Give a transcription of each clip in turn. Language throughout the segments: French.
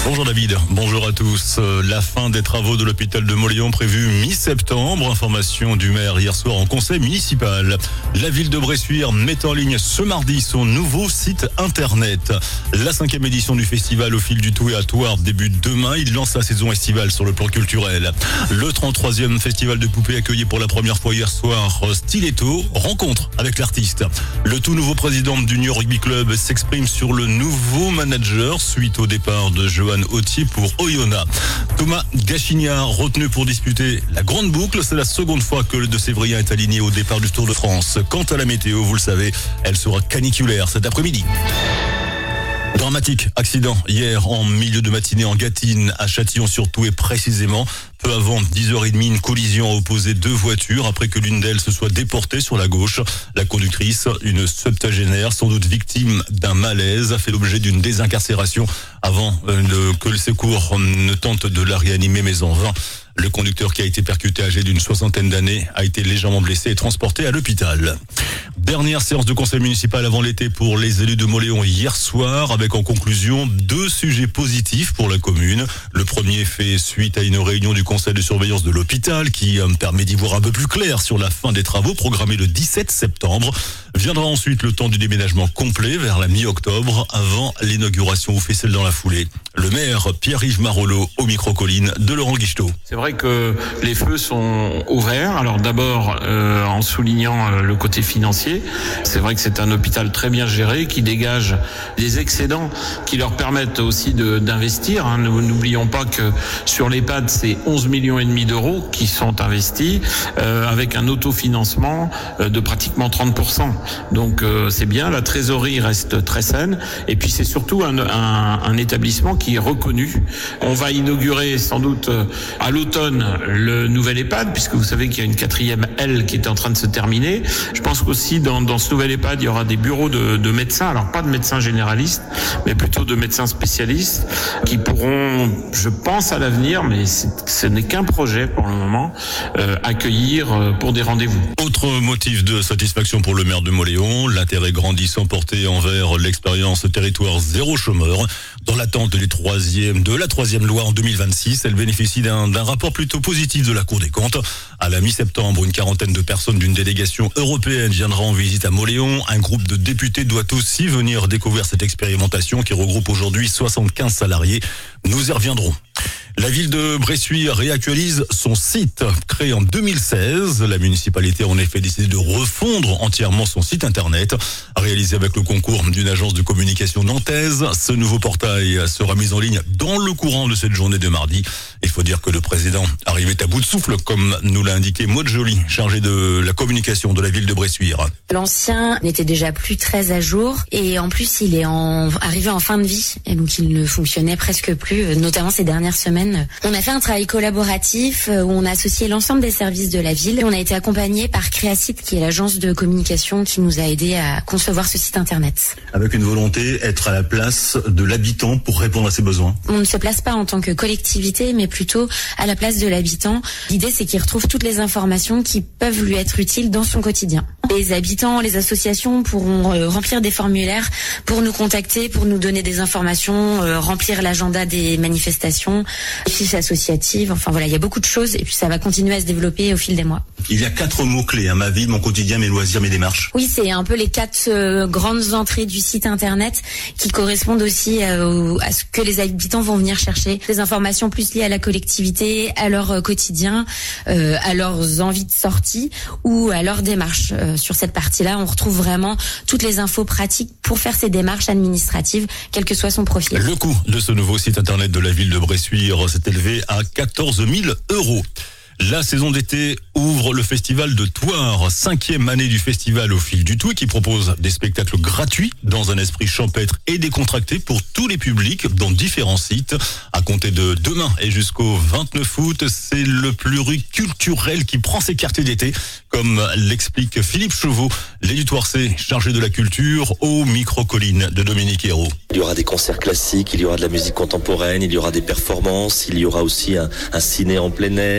Bonjour David, bonjour à tous. La fin des travaux de l'hôpital de Mauléon prévue mi-septembre. Information du maire hier soir en conseil municipal. La ville de Bressuire met en ligne ce mardi son nouveau site internet. La 5e édition du festival Au fil du Touet à Thouars débute demain. Il lance la saison estivale sur le plan culturel. Le 33e festival de poupées accueilli pour la première fois hier soir Stiletto, rencontre avec l'artiste. Le tout nouveau président du New Rugby Club s'exprime sur le nouveau manager suite au départ de Johan Autier pour Oyonnax. Thomas Gachignard, retenu pour disputer la grande boucle, c'est la seconde fois que le de Sévrien est aligné au départ du Tour de France. Quant à la météo, vous le savez, elle sera caniculaire cet après-midi. Dramatique accident hier en milieu de matinée en Gâtine à Châtillon-sur-Touet précisément. Peu avant 10h30, une collision a opposé deux voitures après que l'une d'elles se soit déportée sur la gauche. La conductrice, une septuagénaire, sans doute victime d'un malaise, a fait l'objet d'une désincarcération avant que le secours ne tente de la réanimer, mais en vain. Le conducteur qui a été percuté, âgé d'une 60aine d'années, a été légèrement blessé et transporté à l'hôpital. Dernière séance de conseil municipal avant l'été pour les élus de Mauléon hier soir, avec en conclusion 2 sujets positifs pour la commune. Le premier fait suite à une réunion du conseil de surveillance de l'hôpital qui permet d'y voir un peu plus clair sur la fin des travaux programmés le 17 septembre. Viendra ensuite le temps du déménagement complet vers la mi-octobre avant l'inauguration officielle dans la foulée. Le maire Pierre-Yves Marolleau au micro-colline de Laurent Guichetot. C'est vrai que les feux sont ouverts. Alors d'abord en soulignant le côté financier. C'est vrai que c'est un hôpital très bien géré qui dégage des excédents qui leur permettent aussi d'investir. Nous n'oublions pas que sur l'EHPAD, c'est 11,5 millions d'euros qui sont investis avec un autofinancement de pratiquement 30%. Donc c'est bien, la trésorerie reste très saine et puis c'est surtout un établissement qui est reconnu. On va inaugurer sans doute à l'automne le nouvel EHPAD puisque vous savez qu'il y a une 4e L qui est en train de se terminer. Je pense qu'aussi dans ce nouvel EHPAD, il y aura des bureaux de médecins, alors pas de médecins généralistes, mais plutôt de médecins spécialistes qui pourront, je pense à l'avenir, mais ce n'est qu'un projet pour le moment, accueillir pour des rendez-vous. Autre motif de satisfaction pour le maire de Mauléon, l'intérêt grandissant porté envers l'expérience territoire zéro chômeur. Dans l'attente de la troisième loi en 2026, elle bénéficie d'un rapport plutôt positif de la Cour des comptes. À la mi-septembre, une quarantaine de personnes d'une délégation européenne viendra en visite à Mauléon. Un groupe de députés doit aussi venir découvrir cette expérimentation qui regroupe aujourd'hui 75 salariés. Nous y reviendrons. La ville de Bressuire réactualise son site. Créé en 2016, la municipalité a en effet décidé de refondre entièrement son site internet. Réalisé avec le concours d'une agence de communication nantaise, ce nouveau portail sera mis en ligne dans le courant de cette journée de mardi. Il faut dire que le président arrivait à bout de souffle, comme nous l'a indiqué Maud Joly, chargée de la communication de la ville de Bressuire. L'ancien n'était déjà plus très à jour et en plus il est arrivé en fin de vie et donc il ne fonctionnait presque plus, notamment ces dernières semaines. On a fait un travail collaboratif où on a associé l'ensemble des services de la ville. On a été accompagné par Créasite, qui est l'agence de communication qui nous a aidé à concevoir ce site internet. Avec une volonté, être à la place de l'habitant pour répondre à ses besoins. On ne se place pas en tant que collectivité, mais plutôt à la place de l'habitant. L'idée, c'est qu'il retrouve toutes les informations qui peuvent lui être utiles dans son quotidien. Les habitants, les associations pourront remplir des formulaires pour nous contacter, pour nous donner des informations, remplir l'agenda des manifestations, les fiches associatives, enfin voilà, il y a beaucoup de choses et puis ça va continuer à se développer au fil des mois. Il y a 4 mots-clés, ma vie, mon quotidien, mes loisirs, mes démarches. Oui, c'est un peu les 4 grandes entrées du site internet qui correspondent aussi à ce que les habitants vont venir chercher. Des informations plus liées à la collectivité, à leur quotidien, à leurs envies de sortie ou à leurs démarches. Sur cette partie-là, on retrouve vraiment toutes les infos pratiques pour faire ces démarches administratives, quel que soit son profil. Le coût de ce nouveau site internet de la ville de Bressuire s'est élevé à 14 000 €. La saison d'été ouvre le festival de Thouars, 5e année du festival Au fil du Touet qui propose des spectacles gratuits dans un esprit champêtre et décontracté pour tous les publics dans différents sites. À compter de demain et jusqu'au 29 août, c'est le pluriculturel qui prend ses quartiers d'été, comme l'explique Philippe Chevaux, l'élu Thouarsais chargé de la culture au micro-colline de Dominique Hérault. Il y aura des concerts classiques, il y aura de la musique contemporaine, il y aura des performances, il y aura aussi un ciné en plein air, il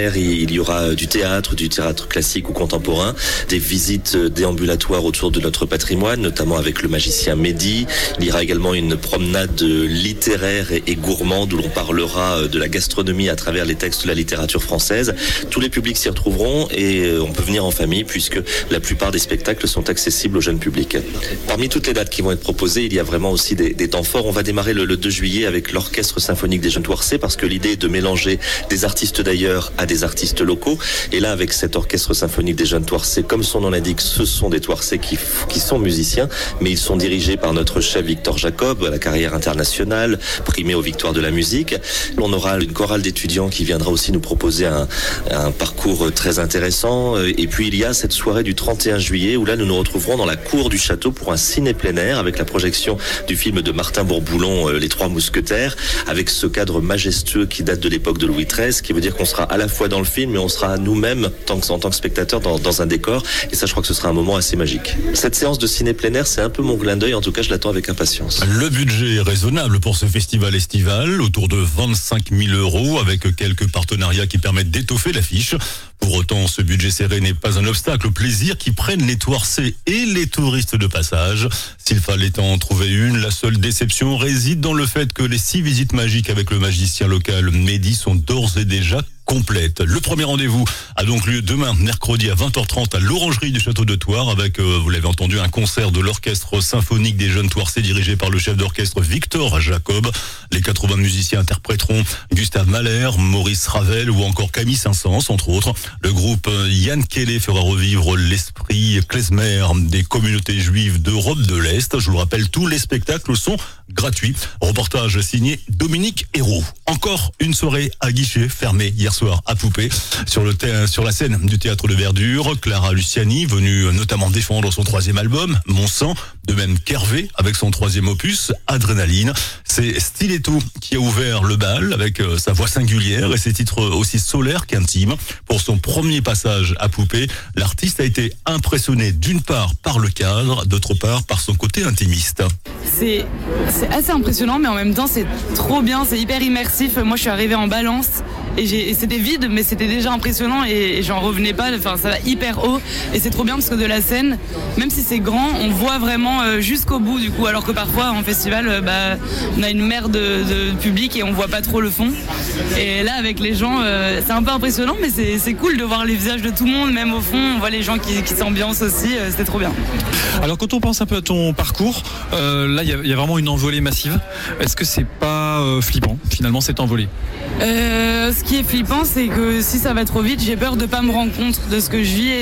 Il y aura du théâtre classique ou contemporain, des visites déambulatoires autour de notre patrimoine, notamment avec le magicien Mehdi. Il y aura également une promenade littéraire et gourmande où l'on parlera de la gastronomie à travers les textes de la littérature française. Tous les publics s'y retrouveront et on peut venir en famille puisque la plupart des spectacles sont accessibles au jeune public. Parmi toutes les dates qui vont être proposées, il y a vraiment aussi des temps forts. On va démarrer le 2 juillet avec l'Orchestre symphonique des jeunes Thouarçais parce que l'idée est de mélanger des artistes d'ailleurs à des artistes locaux. Et là, avec cet Orchestre symphonique des jeunes Thouarçais, comme son nom l'indique, ce sont des Thouarçais qui sont musiciens, mais ils sont dirigés par notre chef Victor Jacob, à la carrière internationale, primé aux victoires de la musique. On aura une chorale d'étudiants qui viendra aussi nous proposer un parcours très intéressant. Et puis il y a cette soirée du 31 juillet où là nous nous retrouverons dans la cour du château pour un ciné plein air avec la projection du film de Martin Bourboulon, Les Trois Mousquetaires, avec ce cadre majestueux qui date de l'époque de Louis XIII, qui veut dire qu'on sera à la fois dans le film mais on sera nous-mêmes en tant que spectateurs dans un décor. Et ça, je crois que ce sera un moment assez magique. Cette séance de ciné plein air, c'est un peu mon clin d'œil. En tout cas, je l'attends avec impatience. Le budget est raisonnable pour ce festival estival, autour de 25 000 €, avec quelques partenariats qui permettent d'étoffer l'affiche. Pour autant, ce budget serré n'est pas un obstacle au plaisir qui prennent les Thouarçais et les touristes de passage. S'il fallait en trouver une, la seule déception réside dans le fait que les 6 visites magiques avec le magicien local Mehdi sont d'ores et déjà complète. Le premier rendez-vous a donc lieu demain, mercredi à 20h30 à l'Orangerie du Château de Thouars avec, vous l'avez entendu, un concert de l'Orchestre symphonique des jeunes Thouarçais dirigé par le chef d'orchestre Victor Jacob. Les 80 musiciens interpréteront Gustave Mahler, Maurice Ravel ou encore Camille Saint-Saëns, entre autres. Le groupe Yann Kelly fera revivre l'esprit klezmer des communautés juives d'Europe de l'Est. Je vous le rappelle, tous les spectacles sont gratuits. Reportage signé Dominique Hérault. Encore une soirée à guichet fermé hier soir à Poupée sur la scène du théâtre de Verdure. Clara Luciani, venue notamment défendre son 3e album Mon sang, de même qu'Hervé avec son 3e opus Adrénaline. C'est Stiletto qui a ouvert le bal avec sa voix singulière et ses titres aussi solaires qu'intimes. Pour son premier passage à Poupée, l'artiste a été impressionné d'une part par le cadre, d'autre part par son côté intimiste. C'est assez impressionnant, mais en même temps c'est trop bien, c'est hyper immersif. Moi je suis arrivée en balance et c'était vide, mais c'était déjà impressionnant et j'en revenais pas. Enfin, ça va hyper haut et c'est trop bien parce que de la scène, même si c'est grand, on voit vraiment jusqu'au bout du coup. Alors que parfois en festival, on a une mer de public et on voit pas trop le fond. Et là avec les gens, c'est un peu impressionnant, mais c'est cool de voir les visages de tout le monde, même au fond, on voit les gens qui s'ambiancent aussi. C'était trop bien. Alors quand on pense un peu à ton parcours, là il y a vraiment une envolée massive. Est-ce que c'est pas flippant finalement cette envolée? Ce qui est flippant, c'est que si ça va trop vite, j'ai peur de pas me rendre compte de ce que je vis et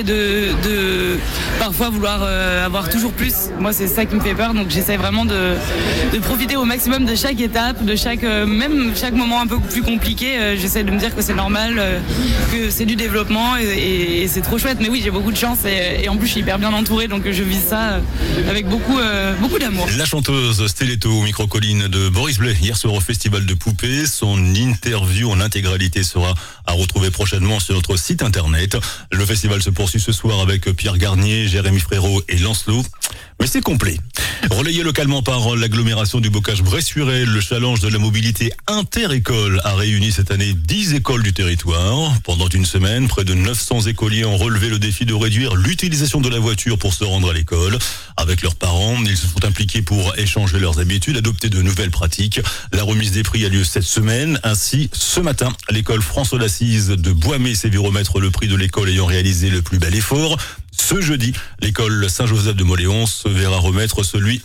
de parfois vouloir avoir toujours plus. Moi, c'est ça qui me fait peur, donc j'essaie vraiment de profiter au maximum de chaque étape, de chaque moment un peu plus compliqué. J'essaie de me dire que c'est normal, que c'est du développement et c'est trop chouette. Mais oui, j'ai beaucoup de chance et en plus, je suis hyper bien entourée, donc je vis ça avec beaucoup d'amour. La chanteuse Stiletto au micro-colline de Boris Blais hier soir au Festival de Poupée. Son interview en intégralité sera à retrouver prochainement sur notre site internet. Le festival se poursuit ce soir avec Pierre Garnier, Jérémy Frérot et Lancelot. Mais c'est complet. Relayé localement par l'agglomération du Bocage-Bressuire, le challenge de la mobilité inter-école a réuni cette année 10 écoles du territoire. Pendant une semaine, près de 900 écoliers ont relevé le défi de réduire l'utilisation de la voiture pour se rendre à l'école. Avec leurs parents, ils se sont impliqués pour échanger leurs habitudes, adopter de nouvelles pratiques. La remise des prix a lieu cette semaine. Ainsi, ce matin, l'école François d'Assise de Boismé s'est vu remettre le prix de l'école ayant réalisé le plus bel effort. Ce jeudi, l'école Saint-Joseph de Moléon se verra remettre celui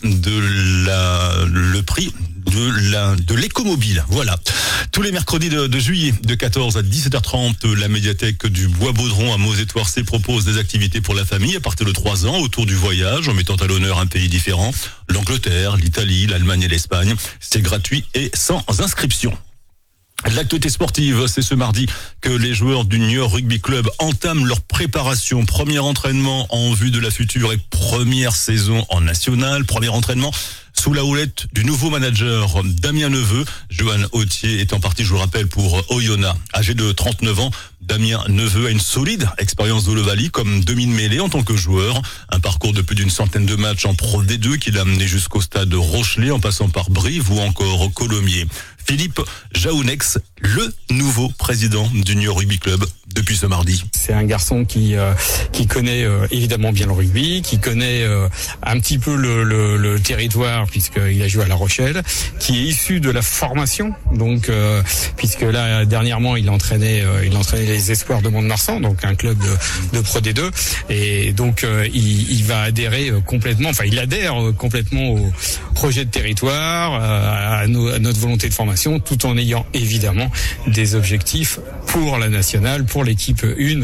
le prix de l'écomobile. Voilà. Tous les mercredis de juillet, de 14 à 17h30, la médiathèque du Bois-Baudron à Mauzé-Thouarçay propose des activités pour la famille à partir de 3 ans autour du voyage, en mettant à l'honneur un pays différent, l'Angleterre, l'Italie, l'Allemagne et l'Espagne. C'est gratuit et sans inscription. L'actualité sportive, c'est ce mardi que les joueurs du Niort Rugby Club entament leur préparation. Premier entraînement en vue de la future et première saison en national. Premier entraînement sous la houlette du nouveau manager Damien Neveu. Johan Autier est en partie, je vous le rappelle, pour Oyonnax. Âgé de 39 ans, Damien Neveu a une solide expérience de l'Ovalie comme demi-mêlée en tant que joueur. Un parcours de plus d'une centaine de matchs en Pro D2 qui l'a amené jusqu'au stade Rochelet en passant par Brive ou encore Colomiers. Philippe Jaounex, le nouveau président du Niort Rugby Club depuis ce mardi. C'est un garçon qui connaît évidemment bien le rugby, qui connaît un petit peu le territoire puisqu'il a joué à La Rochelle, qui est issu de la formation, donc puisque là dernièrement il entraînait les Espoirs de Mont-de-Marsan, donc un club de Pro D2, et donc il va adhérer complètement, enfin il adhère complètement au projet de territoire, à notre volonté de formation, tout en ayant évidemment des objectifs pour la nationale, pour l'équipe 1,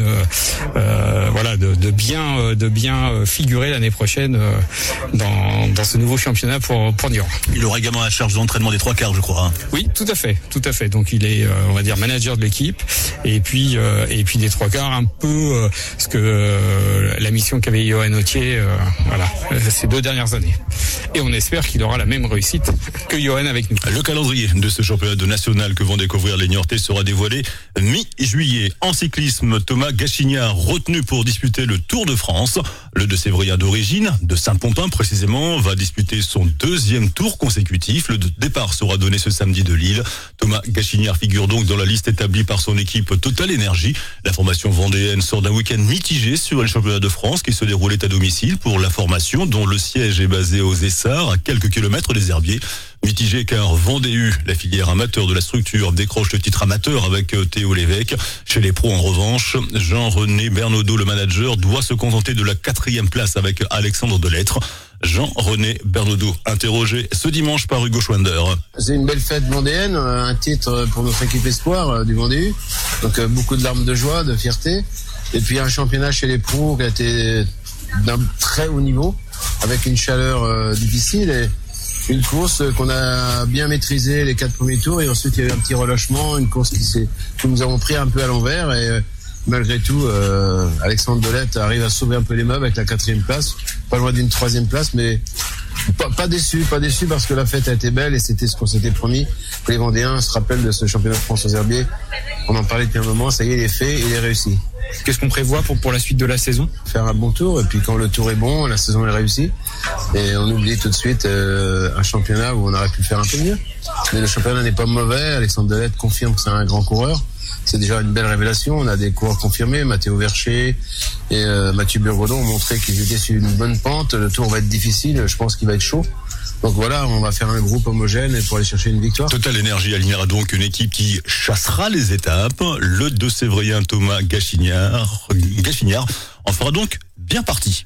voilà, de bien figurer l'année prochaine dans ce nouveau championnat pour Niort. Il aura également la charge d'entraînement des 3 quarts, je crois. Oui, tout à fait. Donc il est, on va dire, manager de l'équipe, et puis des 3 quarts, un peu ce que la mission qu'avait Johan Autier, voilà, ces 2 dernières années. Et on espère qu'il aura la même réussite que Johan avec nous. Le calendrier de ce championnat de national que vont découvrir les Niortais sera dévoilé mi-juillet. En cyclisme, Thomas Gachignard retenu pour disputer le Tour de France. Le Deux-Sévrien d'origine, de Saint-Pontin précisément, va disputer son 2e tour consécutif. Le départ sera donné ce samedi de Lille. Thomas Gachignard figure donc dans la liste établie par son équipe Total Énergie. La formation vendéenne sort d'un week-end mitigé sur les championnats de France qui se déroulaient à domicile pour la formation dont le siège est basé aux Essarts, à quelques kilomètres des Herbiers. Mitigé car Vendée-U, la filière amateur de la structure, décroche le titre amateur avec Théo Lévesque. Chez les pros en revanche, Jean-René Bernaudot, le manager, doit se contenter de la 4e place avec Alexandre Delettre. Jean-René Bernaudot, interrogé ce dimanche par Hugo Schwander. C'est une belle fête vendéenne, un titre pour notre équipe espoir du Vendée-U. Donc beaucoup de larmes de joie, de fierté. Et puis un championnat chez les pros qui a été d'un très haut niveau, avec une chaleur difficile et une course qu'on a bien maîtrisée les 4 premiers tours, et ensuite il y a eu un petit relâchement, une course que nous avons pris un peu à l'envers, et malgré tout Alexandre Delettre arrive à sauver un peu les meubles avec la 4e place, pas loin d'une 3e place, mais pas déçu parce que la fête a été belle et c'était ce qu'on s'était promis. Les Vendéens se rappellent de ce championnat de France aux Herbiers. On en parlait depuis un moment, ça y est, il est fait, il est réussi. Qu'est-ce qu'on prévoit pour la suite de la saison ? Faire un bon tour, et puis quand le tour est bon, la saison est réussie. Et on oublie tout de suite un championnat où on aurait pu faire un peu mieux. Mais le championnat n'est pas mauvais, Alexandre Delettre confirme que c'est un grand coureur. C'est déjà une belle révélation, on a des coureurs confirmés, Mathéo Vercher et Mathieu Burgodon ont montré qu'ils étaient sur une bonne pente. Le tour va être difficile, je pense qu'il va être chaud. Donc voilà, on va faire un groupe homogène pour aller chercher une victoire. Total Énergie alignera donc une équipe qui chassera les étapes. Le Deux-Sévrien Thomas Gachignard en fera donc bien partie.